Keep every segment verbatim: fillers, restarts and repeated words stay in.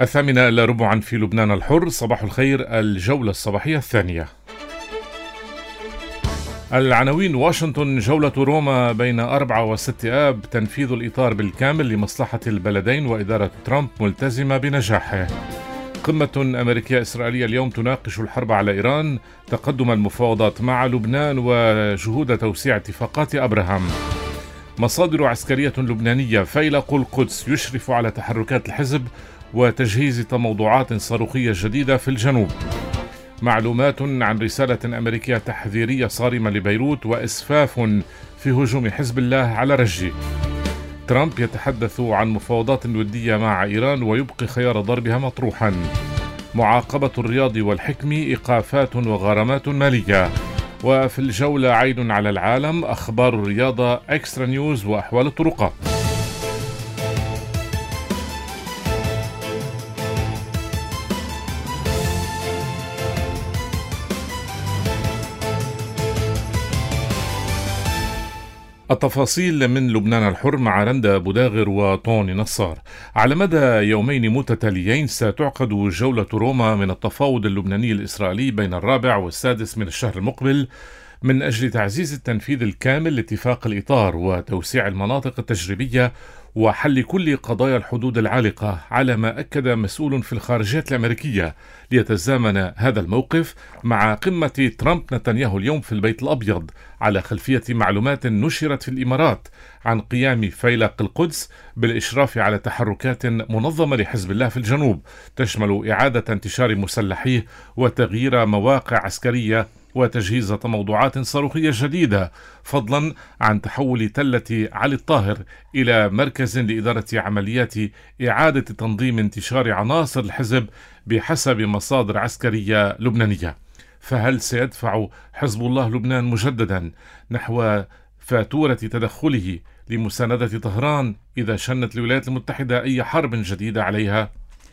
الثامنة إلا ربعا في لبنان الحر. صباح الخير، الجولة الصباحية الثانية. العناوين: واشنطن، جولة روما بين أربعة وست آب، تنفيذ الإطار بالكامل لمصلحة البلدين وإدارة ترامب ملتزمة بنجاحه. قمة أمريكية إسرائيلية اليوم تناقش الحرب على إيران، تقدم المفاوضات مع لبنان وجهود توسيع اتفاقات أبراهام. مصادر عسكرية لبنانية: فيلق القدس يشرف على تحركات الحزب وتجهيز تموضعات صاروخية جديدة في الجنوب. معلومات عن رسالة أمريكية تحذيرية صارمة لبيروت وإسفاف في هجوم حزب الله على رجي. ترامب يتحدث عن مفاوضات ودية مع إيران ويبقي خيار ضربها مطروحا. معاقبة الرياض والحكمي، إيقافات وغرامات مالية. وفي الجولة عين على العالم، أخبار الرياضة، إكسترا نيوز وأحوال الطرقات. التفاصيل من لبنان الحر مع رندا بوداغر وطوني نصار. على مدى يومين متتاليين ستعقد جولة روما من التفاوض اللبناني الإسرائيلي بين الرابع والسادس من الشهر المقبل من أجل تعزيز التنفيذ الكامل لاتفاق الإطار وتوسيع المناطق التجريبية وحل كل قضايا الحدود العالقة، على ما أكد مسؤول في الخارجية الأمريكية، ليتزامن هذا الموقف مع قمة ترامب نتنياهو اليوم في البيت الأبيض، على خلفية معلومات نشرت في الإمارات عن قيام فيلق القدس بالإشراف على تحركات منظمة لحزب الله في الجنوب، تشمل إعادة انتشار مسلحيه وتغيير مواقع عسكرية وتجهيز تموضعات صاروخية جديدة، فضلا عن تحول تلة علي الطاهر إلى مركز لإدارة عمليات إعادة تنظيم انتشار عناصر الحزب بحسب مصادر عسكرية لبنانية. فهل سيدفع حزب الله لبنان مجددا نحو فاتورة تدخله لمساندة طهران إذا شنت الولايات المتحدة أي حرب جديدة عليها؟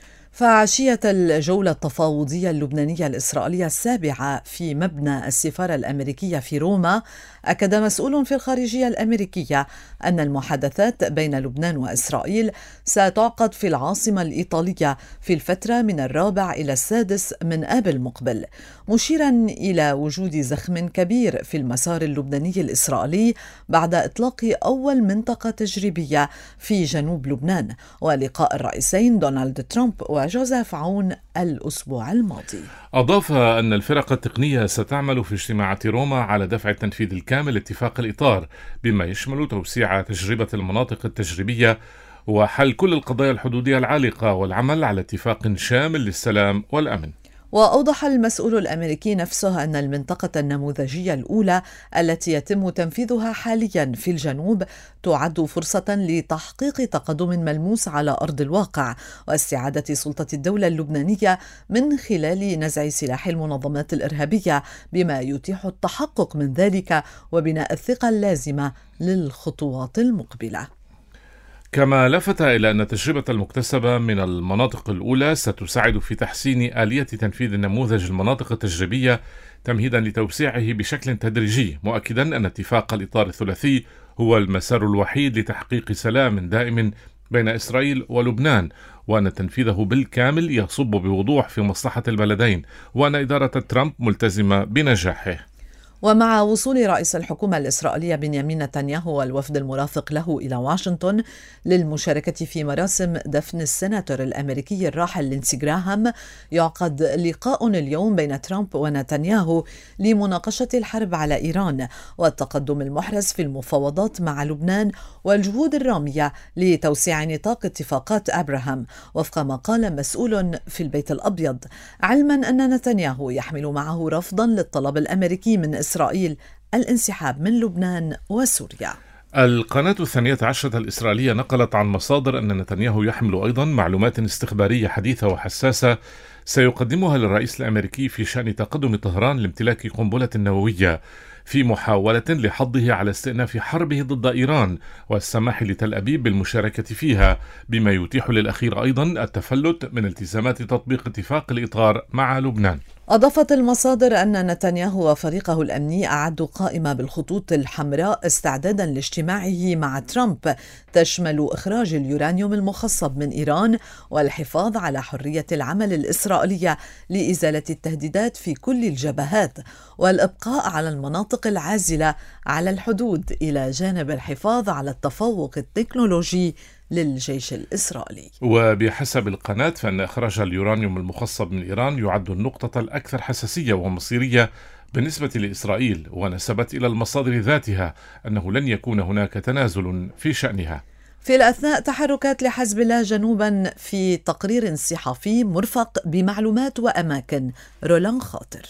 فعشية الجولة التفاوضية اللبنانية الإسرائيلية السابعة في مبنى السفارة الأمريكية في روما، أكد مسؤول في الخارجية الأمريكية أن المحادثات بين لبنان وإسرائيل ستعقد في العاصمة الإيطالية في الفترة من الرابع إلى السادس من آب المقبل، مشيرا إلى وجود زخم كبير في المسار اللبناني الإسرائيلي بعد إطلاق أول منطقة تجريبية في جنوب لبنان ولقاء الرئيسين دونالد ترامب وجوزيف عون الأسبوع الماضي. أضاف أن الفرق التقنية ستعمل في اجتماعات روما على دفع التنفيذ الكامل لاتفاق الإطار، بما يشمل توسيع تجربة المناطق التجريبية وحل كل القضايا الحدودية العالقة والعمل على اتفاق شامل للسلام والأمن. وأوضح المسؤول الأمريكي نفسه أن المنطقة النموذجية الأولى التي يتم تنفيذها حاليا في الجنوب تعد فرصة لتحقيق تقدم ملموس على أرض الواقع واستعادة سلطة الدولة اللبنانية من خلال نزع سلاح المنظمات الإرهابية، بما يتيح التحقق من ذلك وبناء الثقة اللازمة للخطوات المقبلة. كما لفت إلى أن التجربة المكتسبة من المناطق الأولى ستساعد في تحسين آلية تنفيذ النموذج المناطق التجريبية تمهيدا لتوسيعه بشكل تدريجي، مؤكدا أن اتفاق الإطار الثلاثي هو المسار الوحيد لتحقيق سلام دائم بين إسرائيل ولبنان، وأن تنفيذه بالكامل يصب بوضوح في مصلحة البلدين، وأن إدارة ترامب ملتزمة بنجاحه. ومع وصول رئيس الحكومة الإسرائيلية بنيامين نتنياهو والوفد المرافق له إلى واشنطن للمشاركة في مراسم دفن السيناتور الأمريكي الراحل لينسي جراهام، يعقد لقاء اليوم بين ترامب ونتنياهو لمناقشة الحرب على إيران والتقدم المحرز في المفاوضات مع لبنان والجهود الرامية لتوسيع نطاق اتفاقات أبراهام، وفق ما قال مسؤول في البيت الأبيض، علما أن نتنياهو يحمل معه رفضا للطلب الأمريكي من إسرائيل الانسحاب من لبنان وسوريا. القناة الثانية عشرة الإسرائيلية نقلت عن مصادر أن نتنياهو يحمل أيضا معلومات استخبارية حديثة وحساسة سيقدمها للرئيس الأمريكي في شأن تقدم طهران لامتلاك قنبلة نووية، في محاولة لحضه على استئناف حربه ضد إيران والسماح لتل أبيب بالمشاركة فيها، بما يتيح للأخير أيضا التفلت من التزامات تطبيق اتفاق الإطار مع لبنان. أضافت المصادر أن نتنياهو وفريقه الأمني أعدوا قائمة بالخطوط الحمراء استعدادا لاجتماعه مع ترامب تشمل إخراج اليورانيوم المخصب من إيران والحفاظ على حرية العمل الإسرائيلية لإزالة التهديدات في كل الجبهات والإبقاء على المناطق العازلة على الحدود إلى جانب الحفاظ على التفوق التكنولوجي للجيش الإسرائيلي. وبحسب القناة فإن إخراج اليورانيوم المخصب من إيران يعد النقطة الأكثر حساسية ومصيرية بالنسبة لإسرائيل، ونسبت إلى المصادر ذاتها أنه لن يكون هناك تنازل في شأنها. في الأثناء تحركات لحزب الله جنوبا في تقرير صحفي مرفق بمعلومات وأماكن. رولان خاطر.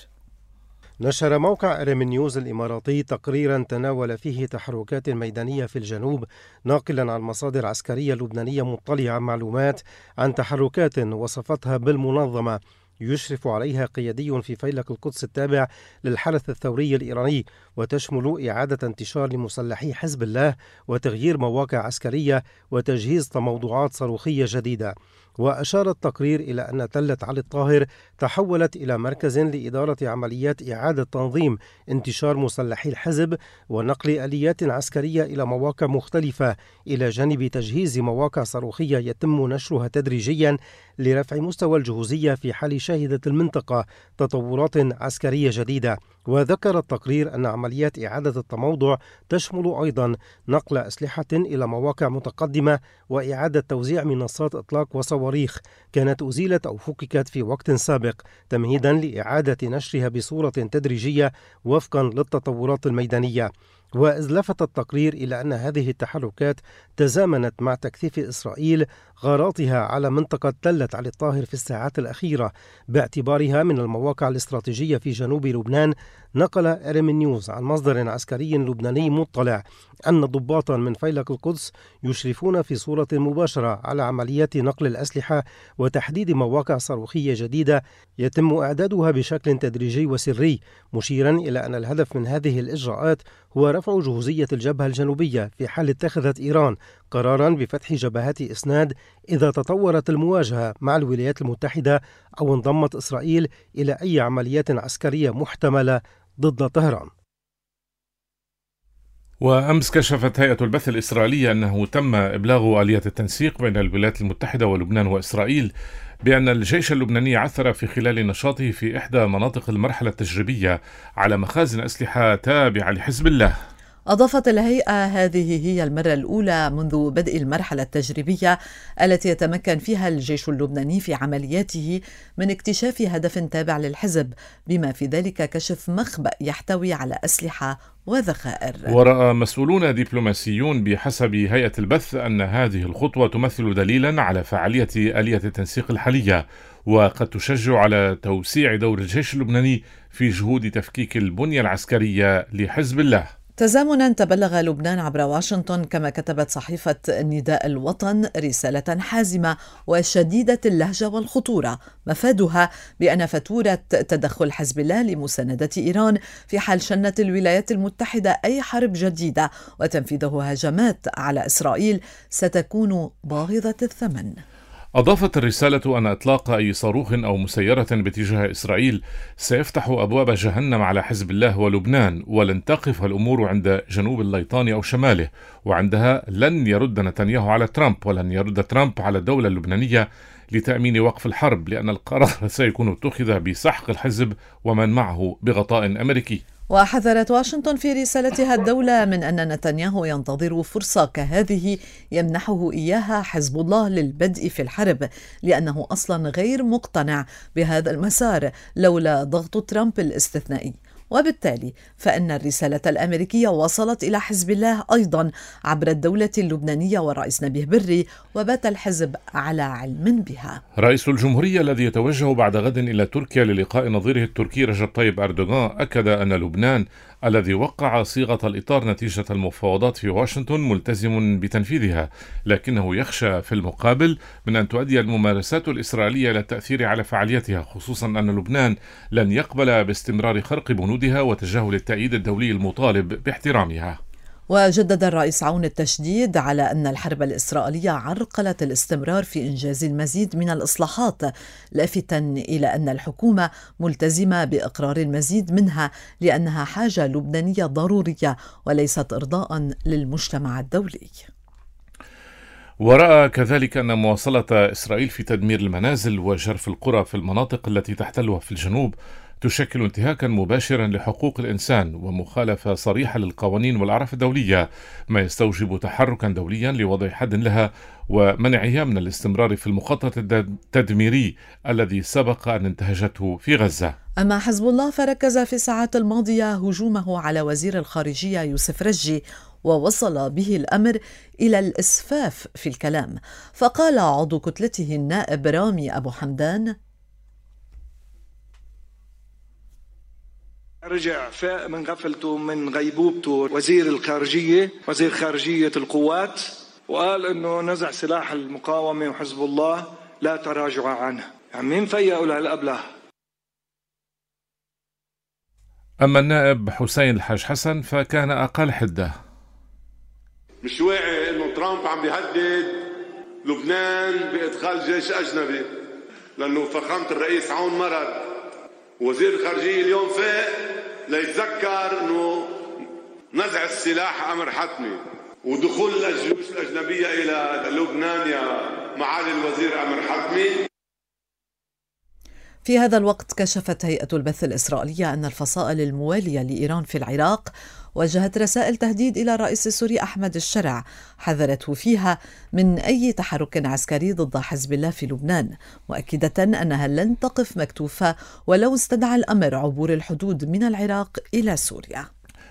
نشر موقع إرم نيوز الإماراتي تقريرا تناول فيه تحركات ميدانية في الجنوب، ناقلا عن مصادر عسكرية لبنانية مطلعة معلومات عن تحركات وصفتها بالمنظمة يشرف عليها قيادي في فيلق القدس التابع للحرس الثوري الإيراني، وتشمل إعادة انتشار لمسلحي حزب الله وتغيير مواقع عسكرية وتجهيز تموضعات صاروخية جديدة. وأشار التقرير إلى أن تلة علي الطاهر تحولت إلى مركز لإدارة عمليات إعادة تنظيم انتشار مسلحي الحزب ونقل آليات عسكرية إلى مواقع مختلفة، إلى جانب تجهيز مواقع صاروخية يتم نشرها تدريجيا لرفع مستوى الجهوزية في حال شهدت المنطقة تطورات عسكرية جديدة. وذكر التقرير أن عمليات إعادة التموضع تشمل أيضا نقل أسلحة إلى مواقع متقدمة وإعادة توزيع منصات إطلاق وصواريخ كانت أزيلت أو فككت في وقت سابق، تمهيدا لإعادة نشرها بصورة تدريجية وفقا للتطورات الميدانية. وإذ لفت التقرير إلى أن هذه التحركات تزامنت مع تكثيف إسرائيل غاراتها على منطقة تلة علي الطاهر في الساعات الأخيرة باعتبارها من المواقع الاستراتيجية في جنوب لبنان. نقل إرم نيوز عن مصدر عسكري لبناني مطلع أن ضباطا من فيلق القدس يشرفون في صورة مباشرة على عمليات نقل الأسلحة وتحديد مواقع صاروخية جديدة يتم إعدادها بشكل تدريجي وسري، مشيرا إلى أن الهدف من هذه الإجراءات هو رفع جهوزية الجبهة الجنوبية في حال اتخذت إيران قرارا بفتح جبهات إسناد إذا تطورت المواجهة مع الولايات المتحدة أو انضمت إسرائيل إلى أي عمليات عسكرية محتملة ضد طهران. وأمس كشفت هيئة البث الإسرائيلية أنه تم إبلاغ آلية التنسيق بين الولايات المتحدة ولبنان وإسرائيل بأن الجيش اللبناني عثر في خلال نشاطه في إحدى مناطق المرحلة التجريبية على مخازن أسلحة تابعة لحزب الله. أضافت الهيئة هذه هي المرة الأولى منذ بدء المرحلة التجريبية التي يتمكن فيها الجيش اللبناني في عملياته من اكتشاف هدف تابع للحزب، بما في ذلك كشف مخبأ يحتوي على أسلحة وذخائر. ورأى مسؤولون دبلوماسيون بحسب هيئة البث أن هذه الخطوة تمثل دليلا على فعالية آلية التنسيق الحالية، وقد تشجع على توسيع دور الجيش اللبناني في جهود تفكيك البنية العسكرية لحزب الله. تزامنا تبلغ لبنان عبر واشنطن، كما كتبت صحيفة نداء الوطن، رسالة حازمة وشديدة اللهجة والخطورة مفادها بأن فاتورة تدخل حزب الله لمساندة إيران في حال شنت الولايات المتحدة أي حرب جديدة وتنفيذه هجمات على إسرائيل ستكون باهظة الثمن. أضافت الرسالة أن إطلاق أي صاروخ أو مسيرة باتجاه إسرائيل سيفتح أبواب جهنم على حزب الله ولبنان، ولن تقف الأمور عند جنوب الليطان أو شماله، وعندها لن يرد نتنياهو على ترامب ولن يرد ترامب على الدولة اللبنانية لتأمين وقف الحرب، لأن القرار سيكون اتخذ بسحق الحزب ومن معه بغطاء أمريكي. وحذرت واشنطن في رسالتها الدولة من أن نتنياهو ينتظر فرصة كهذه يمنحه إياها حزب الله للبدء في الحرب، لأنه أصلا غير مقتنع بهذا المسار لولا ضغط ترامب الاستثنائي. وبالتالي فإن الرسالة الأمريكية وصلت إلى حزب الله أيضا عبر الدولة اللبنانية والرئيس نبيه بري، وبات الحزب على علم بها. رئيس الجمهورية الذي يتوجه بعد غد إلى تركيا للقاء نظيره التركي رجب طيب أردوغان أكد أن لبنان الذي وقع صيغة الإطار نتيجة المفاوضات في واشنطن ملتزم بتنفيذها، لكنه يخشى في المقابل من أن تؤدي الممارسات الإسرائيلية إلى التأثير على فعاليتها، خصوصا أن لبنان لن يقبل باستمرار خرق بنودها وتجاهل التأييد الدولي المطالب باحترامها. وجدد الرئيس عون التشديد على أن الحرب الإسرائيلية عرقلت الاستمرار في إنجاز المزيد من الإصلاحات، لافتا إلى أن الحكومة ملتزمة بإقرار المزيد منها لأنها حاجة لبنانية ضرورية وليست إرضاء للمجتمع الدولي. ورأى كذلك أن مواصلة إسرائيل في تدمير المنازل وجرف القرى في المناطق التي تحتلها في الجنوب تشكل انتهاكا مباشرا لحقوق الإنسان ومخالفة صريحة للقوانين والأعراف الدولية، ما يستوجب تحركا دوليا لوضع حد لها ومنعها من الاستمرار في المخطط التدميري الذي سبق أن انتهجته في غزة. أما حزب الله فركز في الساعات الماضية هجومه على وزير الخارجية يوسف رجي، ووصل به الأمر إلى الإسفاف في الكلام، فقال عضو كتلته النائب رامي أبو حمدان: رجع فاق من غفلته من غيبوبته وزير الخارجية وزير خارجية القوات، وقال إنه نزع سلاح المقاومة وحزب الله لا تراجع عنه. يعني مين فيقوا لهالأبله؟ أما النائب حسين الحاج حسن فكان أقل حدة. مش واعي إنه ترامب عم بيهدد لبنان بإدخال جيش أجنبي، لأنه فخامة الرئيس عون مرض وزير الخارجية اليوم فاق ليتذكر إنه نزع السلاح أمر حتمي ودخول الجيوش الأجنبية إلى لبنان يا معالي الوزير أمر حتمي. في هذا الوقت كشفت هيئة البث الإسرائيلية أن الفصائل الموالية لإيران في العراق وجهت رسائل تهديد إلى الرئيس السوري أحمد الشرع، حذرته فيها من أي تحرك عسكري ضد حزب الله في لبنان، مؤكدة أنها لن تقف مكتوفة ولو استدعى الأمر عبور الحدود من العراق إلى سوريا.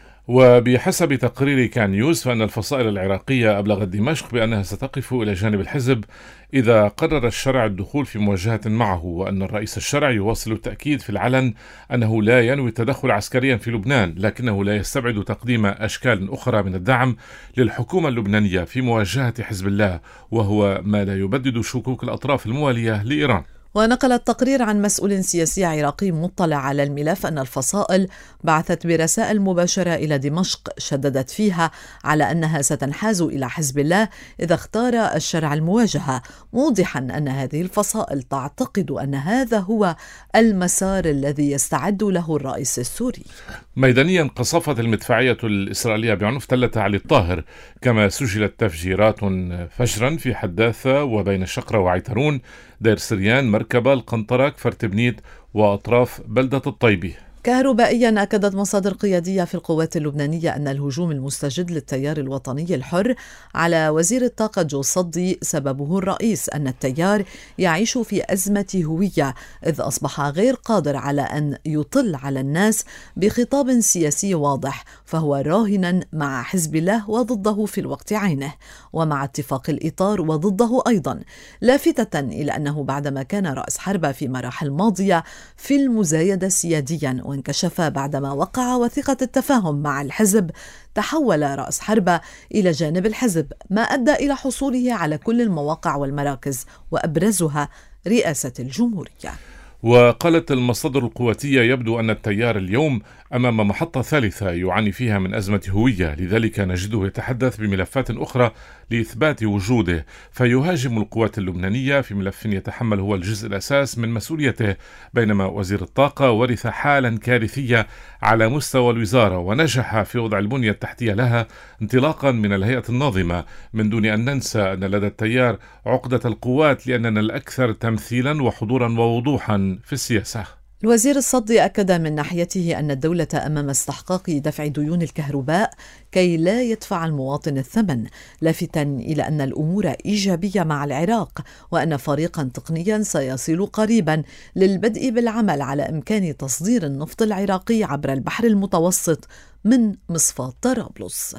وبحسب تقرير كان نيوز فإن الفصائل العراقية أبلغت دمشق بأنها ستقف إلى جانب الحزب إذا قرر الشرع الدخول في مواجهة معه، وأن الرئيس الشرع يواصل التأكيد في العلن أنه لا ينوي التدخل عسكريا في لبنان، لكنه لا يستبعد تقديم أشكال أخرى من الدعم للحكومة اللبنانية في مواجهة حزب الله، وهو ما لا يبدد شكوك الأطراف الموالية لإيران. ونقل التقرير عن مسؤول سياسي عراقي مطلع على الملف أن الفصائل بعثت برسائل مباشرة إلى دمشق شددت فيها على أنها ستنحاز إلى حزب الله إذا اختار الشرع المواجهة، موضحا أن هذه الفصائل تعتقد أن هذا هو المسار الذي يستعد له الرئيس السوري. ميدانيا قصفت المدفعية الإسرائيلية بعنف تلة علي الطاهر، كما سجلت تفجيرات فجرا في حداثة وبين الشقرة وعيترون، دير سريان، مركبة، القنطرة، كفر تبنيت وأطراف بلدة الطيبي. كهربائيا أكدت مصادر قيادية في القوات اللبنانية أن الهجوم المستجد للتيار الوطني الحر على وزير الطاقة جو صدي سببه الرئيس أن التيار يعيش في أزمة هوية، إذ أصبح غير قادر على أن يطل على الناس بخطاب سياسي واضح، فهو راهنا مع حزب الله وضده في الوقت عينه، ومع اتفاق الإطار وضده أيضا، لافتة إلى أنه بعدما كان رأس حربة في مراحل ماضية في المزايدة سياديا، وانكشف بعدما وقع وثيقة التفاهم مع الحزب، تحول رأس حربة إلى جانب الحزب، ما أدى إلى حصوله على كل المواقع والمراكز وأبرزها رئاسة الجمهورية. وقالت المصادر القواتية يبدو أن التيار اليوم أمام محطة ثالثة يعاني فيها من أزمة هوية، لذلك نجده يتحدث بملفات أخرى لإثبات وجوده، فيهاجم القوات اللبنانية في ملف يتحمل هو الجزء الأساس من مسؤوليته، بينما وزير الطاقة ورث حالا كارثية على مستوى الوزارة ونجح في وضع البنية التحتية لها انطلاقا من الهيئة الناظمة، من دون أن ننسى أن لدى التيار عقدة القوات لأننا الأكثر تمثيلا وحضورا ووضوحا في السياسة. الوزير الصدي أكد من ناحيته أن الدولة أمام استحقاق دفع ديون الكهرباء كي لا يدفع المواطن الثمن، لافتا إلى أن الأمور إيجابية مع العراق، وأن فريقا تقنيا سيصل قريبا للبدء بالعمل على إمكان تصدير النفط العراقي عبر البحر المتوسط من مصفاة طرابلس.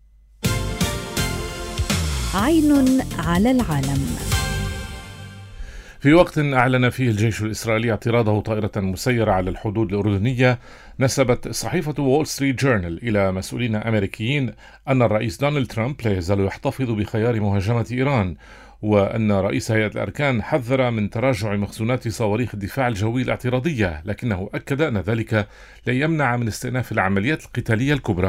عين على العالم. في وقت أعلن فيه الجيش الإسرائيلي اعتراضه طائرة مسيرة على الحدود الأردنية، نسبت صحيفة وول ستريت جورنال إلى مسؤولين أمريكيين أن الرئيس دونالد ترامب لا يزال يحتفظ بخيار مهاجمة إيران، وأن رئيس هيئة الأركان حذر من تراجع مخزونات صواريخ الدفاع الجوي الاعتراضية، لكنه أكد أن ذلك لا يمنع من استئناف العمليات القتالية الكبرى.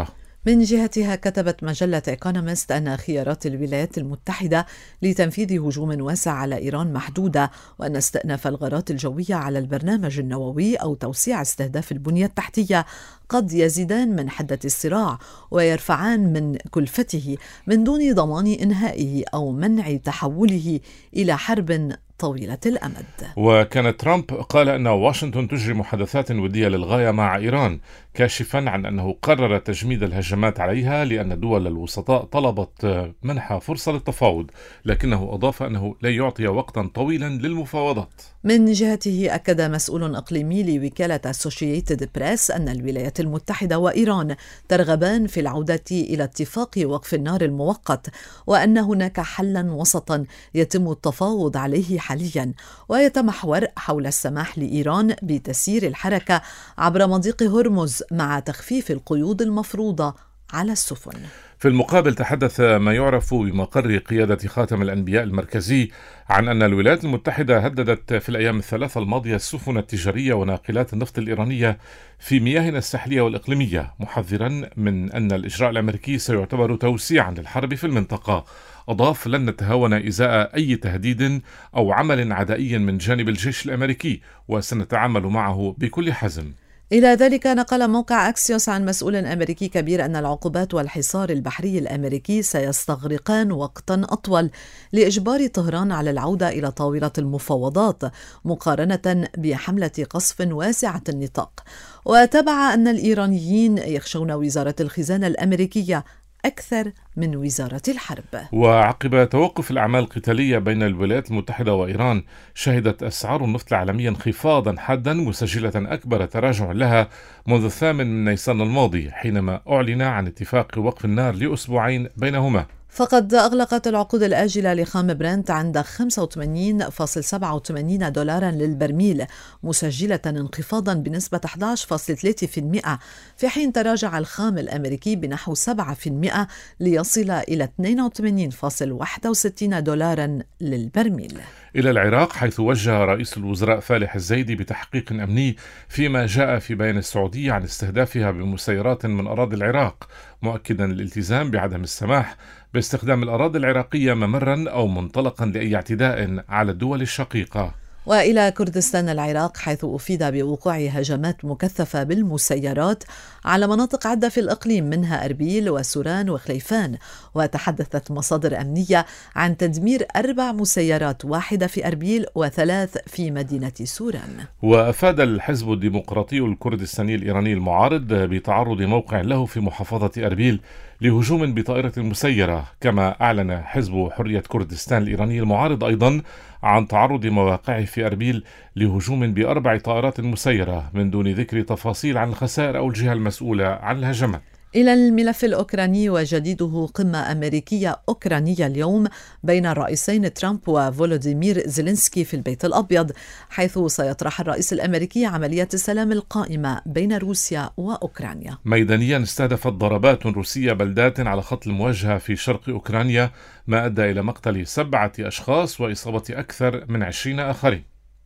من جهتها كتبت مجلة إيكونومست أن خيارات الولايات المتحدة لتنفيذ هجوم واسع على إيران محدودة، وأن استئناف الغارات الجوية على البرنامج النووي أو توسيع استهداف البنية التحتية قد يزيدان من حدة الصراع ويرفعان من كلفته من دون ضمان إنهائه أو منع تحوله إلى حرب طويلة الأمد. وكان ترامب قال أن واشنطن تجري محادثات ودية للغاية مع إيران، كاشفا عن أنه قرر تجميد الهجمات عليها لأن دول الوسطاء طلبت منح فرصة للتفاوض، لكنه أضاف أنه لا يعطي وقتا طويلا للمفاوضات. من جهته أكد مسؤول إقليمي لوكالة أسوشييتد بريس أن الولايات المتحدة وإيران ترغبان في العودة إلى اتفاق وقف النار المؤقت، وأن هناك حلا وسطا يتم التفاوض عليه حاليا ويتمحور حول السماح لإيران بتسيير الحركة عبر مضيق هرمز مع تخفيف القيود المفروضة على السفن. في المقابل تحدث ما يعرف بمقر قيادة خاتم الأنبياء المركزي عن أن الولايات المتحدة هددت في الأيام الثلاثة الماضية السفن التجارية وناقلات النفط الإيرانية في مياهنا الساحلية والإقليمية، محذرا من أن الإجراء الأمريكي سيعتبر توسيعا للحرب في المنطقة. أضاف: لن نتهاون إزاء أي تهديد أو عمل عدائي من جانب الجيش الأمريكي، وسنتعامل معه بكل حزم. إلى ذلك نقل موقع أكسيوس عن مسؤول أمريكي كبير أن العقوبات والحصار البحري الأمريكي سيستغرقان وقتا أطول لإجبار طهران على العودة إلى طاولة المفاوضات، مقارنة بحملة قصف واسعة النطاق. وتابع أن الإيرانيين يخشون وزارة الخزانة الأمريكية أكثر من وزارة الحرب. وعقب توقف الأعمال القتالية بين الولايات المتحدة وإيران، شهدت أسعار النفط العالمية انخفاضا حادا مسجلة أكبر تراجع لها منذ الثامن من نيسان الماضي، حينما أعلن عن اتفاق وقف النار لأسبوعين بينهما. فقد أغلقت العقود الآجلة لخام برنت عند خمسة وثمانين فاصلة سبعة وثمانين دولارا للبرميل، مسجلة انخفاضا بنسبة أحد عشر فاصلة ثلاثة بالمئة، في حين تراجع الخام الأمريكي بنحو سبعة بالمئة ليصل إلى اثنين وثمانين فاصلة واحد وستين دولارا للبرميل. إلى العراق، حيث وجه رئيس الوزراء فالح الزيدي بتحقيق أمني فيما جاء في بيان السعودية عن استهدافها بمسيرات من أراضي العراق، مؤكدا الالتزام بعدم السماح باستخدام الأراضي العراقية ممرا أو منطلقا لأي اعتداء على الدول الشقيقة. وإلى كردستان العراق، حيث أفيد بوقوع هجمات مكثفة بالمسيرات على مناطق عدة في الإقليم منها أربيل وسوران وخليفان. وتحدثت مصادر أمنية عن تدمير أربع مسيرات، واحدة في أربيل وثلاث في مدينة سوران. وأفاد الحزب الديمقراطي الكردستاني الإيراني المعارض بتعرض موقع له في محافظة أربيل لهجوم بطائرة مسيرة، كما أعلن حزب حرية كردستان الإيراني المعارض أيضا عن تعرض مواقعه في أربيل لهجوم بأربع طائرات مسيرة، من دون ذكر تفاصيل عن الخسائر أو الجهة المسؤولة عن الهجمات. إلى الملف الأوكراني وجديده، قمة أمريكية أوكرانية اليوم بين الرئيسين ترامب وفولوديمير زيلينسكي في البيت الأبيض، حيث سيطرح الرئيس الأمريكي عملية السلام القائمة بين روسيا وأوكرانيا. ميدانيا، استهدفت ضربات روسية بلدات على خط المواجهة في شرق أوكرانيا، ما أدى إلى مقتل سبعة أشخاص وإصابة أكثر من عشرين آخرين.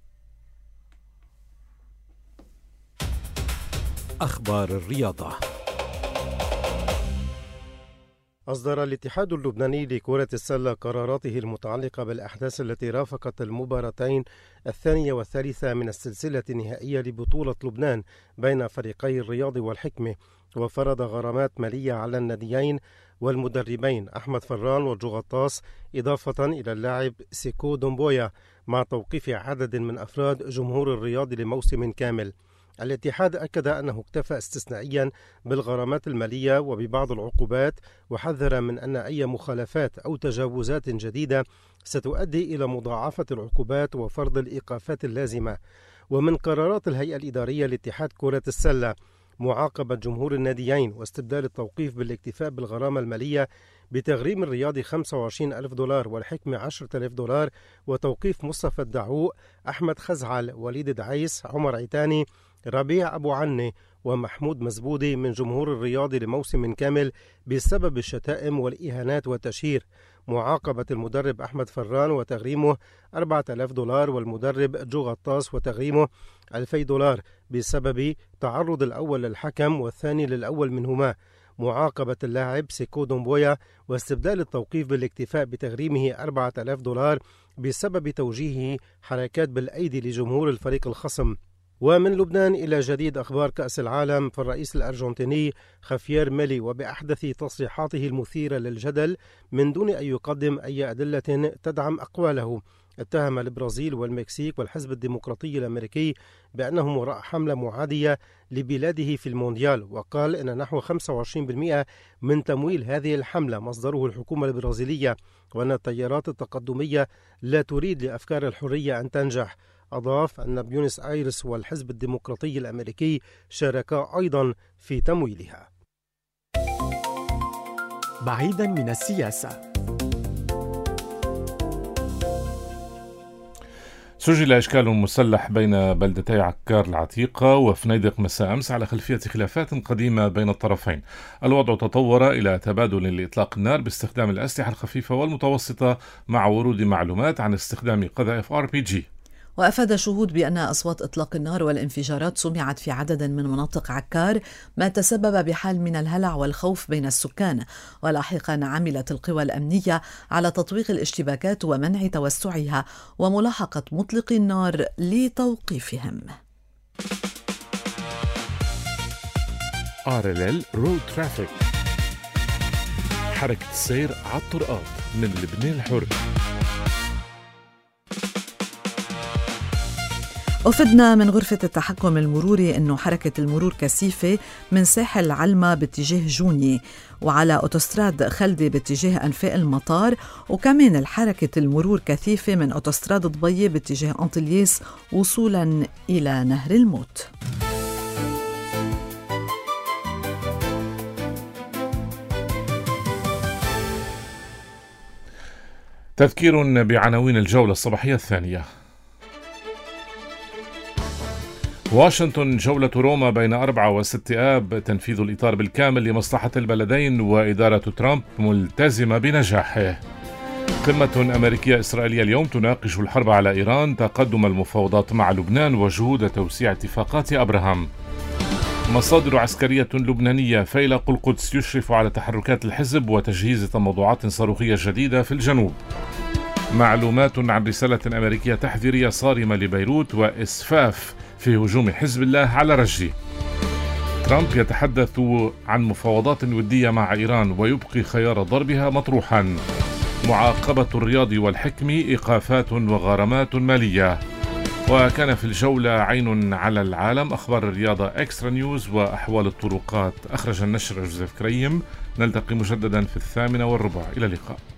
أخبار الرياضة. أصدر الاتحاد اللبناني لكرة السلة قراراته المتعلقة بالأحداث التي رافقت المباراتين الثانية والثالثة من السلسلة النهائية لبطولة لبنان بين فريقي الرياض والحكمة، وفرض غرامات مالية على الناديين والمدربين أحمد فران وجوغطاس، إضافة إلى اللاعب سيكو دومبويا، مع توقيف عدد من أفراد جمهور الرياض لموسم كامل. الاتحاد أكد أنه اكتفى استثنائيا بالغرامات المالية وببعض العقوبات، وحذر من أن أي مخالفات أو تجاوزات جديدة ستؤدي إلى مضاعفة العقوبات وفرض الإيقافات اللازمة. ومن قرارات الهيئة الإدارية لاتحاد كرة السلة معاقبة جمهور الناديين واستبدال التوقيف بالاكتفاء بالغرامة المالية بتغريم الرياضي خمسة وعشرين ألف دولار والحكمة عشرة آلاف دولار، وتوقيف مصطفى الدعوق، أحمد خزعل، وليد دعيس، عمر عيتاني، ربيع أبو عني ومحمود مزبودي من جمهور الرياضي لموسم كامل بسبب الشتائم والإهانات والتشهير. معاقبة المدرب أحمد فران وتغريمه أربعة آلاف دولار، والمدرب جو غطاس وتغريمه ألفي دولار بسبب تعرض الأول للحكم والثاني للأول منهما. معاقبة اللاعب سيكو دومبويا واستبدال التوقيف بالاكتفاء بتغريمه أربعة آلاف دولار بسبب توجيهه حركات بالأيدي لجمهور الفريق الخصم. ومن لبنان إلى جديد أخبار كأس العالم، فالرئيس الأرجنتيني خافيير ميلي وبأحدث تصريحاته المثيرة للجدل من دون أن يقدم أي أدلة تدعم أقواله، اتهم البرازيل والمكسيك والحزب الديمقراطي الأمريكي بأنهم وراء حملة معادية لبلاده في المونديال، وقال إن نحو خمسة وعشرين بالمئة من تمويل هذه الحملة مصدره الحكومة البرازيلية، وأن التيارات التقدمية لا تريد لأفكار الحرية أن تنجح. أضاف أن بيونس آيرس والحزب الديمقراطي الأمريكي شاركا أيضا في تمويلها. بعيدا من السياسة، سجل إشكال مسلح بين بلدتي عكار العتيقة وفنيدق مساء أمس على خلفية خلافات قديمة بين الطرفين. الوضع تطور إلى تبادل لإطلاق النار باستخدام الأسلحة الخفيفة والمتوسطة مع ورود معلومات عن استخدام قذائف آر بي جي. وأفاد شهود بأن أصوات إطلاق النار والانفجارات سمعت في عدد من مناطق عكار، ما تسبب بحال من الهلع والخوف بين السكان. ولاحقا عملت القوى الأمنية على تطويق الاشتباكات ومنع توسعها وملاحقة مطلقي النار لتوقيفهم. آر إل إل رود ترافيك، حركة السير على الطرقات من لبنان الحر. أفدنا من غرفة التحكم المروري أنه حركة المرور كثيفة من ساحل علمة باتجاه جوني، وعلى أوتوستراد خلدي باتجاه أنفاق المطار، وكمان الحركة المرور كثيفة من أوتوستراد ضبية باتجاه أنطلياس وصولا إلى نهر الموت. تذكير بعناوين الجولة الصباحية الثانية. واشنطن، جولة روما بين أربعة وستة آب، تنفيذ الإطار بالكامل لمصلحة البلدين وإدارة ترامب ملتزمة بنجاحه. قمة أمريكية إسرائيلية اليوم تناقش الحرب على إيران، تقدم المفاوضات مع لبنان وجهود توسيع اتفاقات أبراهام. مصادر عسكرية لبنانية، فيلق القدس يشرف على تحركات الحزب وتجهيز تموضعات صاروخية جديدة في الجنوب. معلومات عن رسالة أمريكية تحذيرية صارمة لبيروت وإسفاف في هجوم حزب الله على رجي. ترامب يتحدث عن مفاوضات ودية مع إيران ويبقي خيار ضربها مطروحا. معاقبة الرياضي والحكمي، إيقافات وغرامات مالية. وكان في الجولة عين على العالم، أخبار الرياضة، إكسترا نيوز وأحوال الطرقات. أخرج النشر جوزيف كريم. نلتقي مجددا في الثامنة والربع. إلى اللقاء.